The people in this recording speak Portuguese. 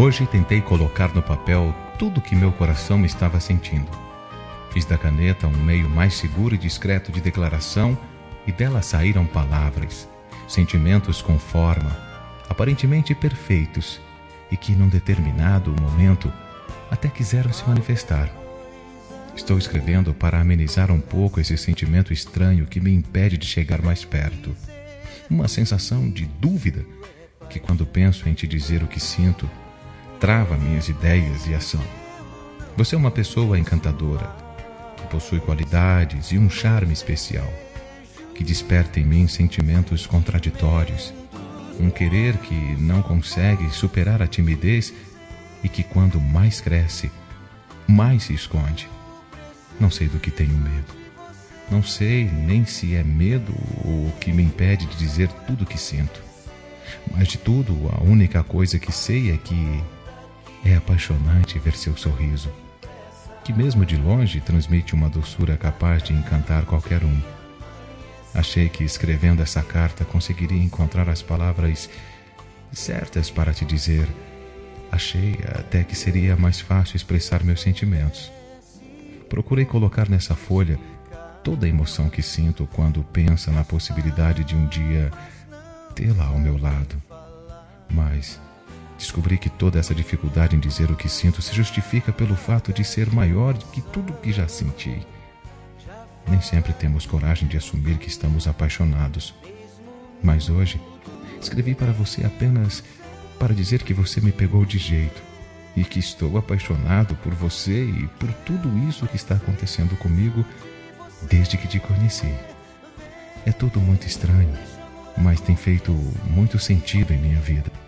Hoje tentei colocar no papel tudo o que meu coração me estava sentindo. Fiz da caneta um meio mais seguro e discreto de declaração e dela saíram palavras, sentimentos com forma, aparentemente perfeitos e que num determinado momento até quiseram se manifestar. Estou escrevendo para amenizar um pouco esse sentimento estranho que me impede de chegar mais perto. Uma sensação de dúvida que, quando penso em te dizer o que sinto, trava minhas ideias e ação. Você é uma pessoa encantadora, que possui qualidades e um charme especial, que desperta em mim sentimentos contraditórios, um querer que não consegue superar a timidez e que, quando mais cresce, mais se esconde. Não sei do que tenho medo. Não sei nem se é medo o que me impede de dizer tudo o que sinto. Mas de tudo, a única coisa que sei é que é apaixonante ver seu sorriso, que mesmo de longe transmite uma doçura capaz de encantar qualquer um. Achei que escrevendo essa carta conseguiria encontrar as palavras certas para te dizer. Achei até que seria mais fácil expressar meus sentimentos. Procurei colocar nessa folha toda a emoção que sinto quando penso na possibilidade de um dia tê-la ao meu lado. Mas descobri que toda essa dificuldade em dizer o que sinto se justifica pelo fato de ser maior do que tudo o que já senti. Nem sempre temos coragem de assumir que estamos apaixonados. Mas hoje escrevi para você apenas para dizer que você me pegou de jeito e que estou apaixonado por você e por tudo isso que está acontecendo comigo desde que te conheci. É tudo muito estranho, mas tem feito muito sentido em minha vida.